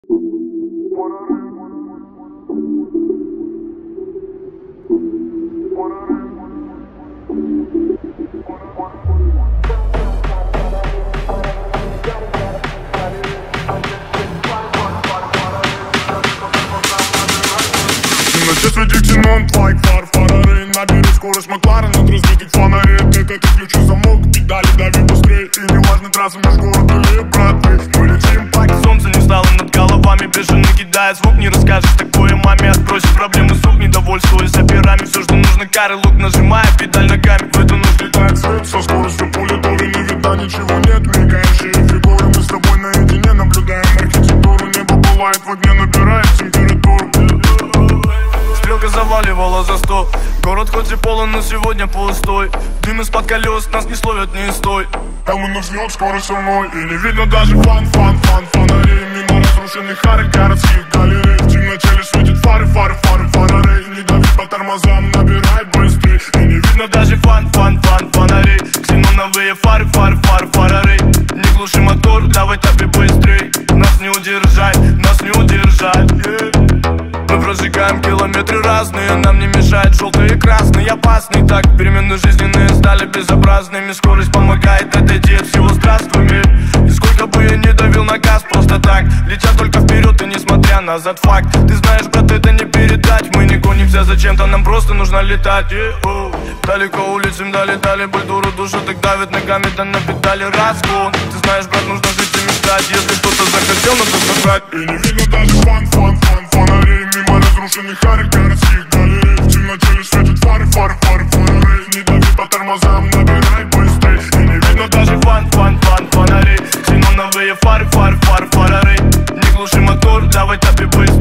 Темноте светит ксенон, твайк, фары. Набери скорость Макларен от разбитых фонарей. Это ты ключи, замок, педали, дави быстрее. И неважно трасса меж город или браты. Мы летим, пока солнце не встало над головами, бешено кидает звук. Не расскажешь такое маме, отбросит проблемы сук. Недовольствуясь операми, все, что нужно, кары, лук, нажимая педаль ногами. В эту ночь летает свет, со скоростью пули дури. Не видно, ничего нет, мелькающие фигуры. Мы с тобой наедине наблюдаем архитектуру. Небо бывает в огне, набирает температуру. Стрелка заваливала за 100. Город хоть и полон, но сегодня пустой. Дым из-под колес, нас не словят, не стой. Там и на взлет, скорость со мной. И не видно даже фонарей. Мимо разрушенных арок городских галерей. В темноте лишь светит фары. Не дави по тормозам, набирай быстрей. И не видно даже фонарей. Ксеноновые фары. Не глуши мотор, давай топи быстрей. Нас не удержать, Мы прожигаем километры разные, нам не мешает желтый и красный. Опасный так, перемены жизненные стали безобразными. Скорость помогает отойти от всего, здравствуй, мир. И сколько бы я ни давил на газ, просто так летят только вперед и несмотря назад, факт. Ты знаешь, брат, это не передать. Мы не гонимся зачем-то, нам просто нужно летать. Далеко улетим, дали бульдуру, душу так давит ногами, да на педали разгон. Ты знаешь, брат, нужно жить и мечтать. Если кто-то захотел, надо забрать. И не видно даже фонарей. Мимо разрушенных арок городских галерей. В темноте лишь светят фары. Не дави по тормозам, набирай быстрей. И не видно даже фонарей. Ксеноновые фары. Не глуши мотор, давай топи быстрей.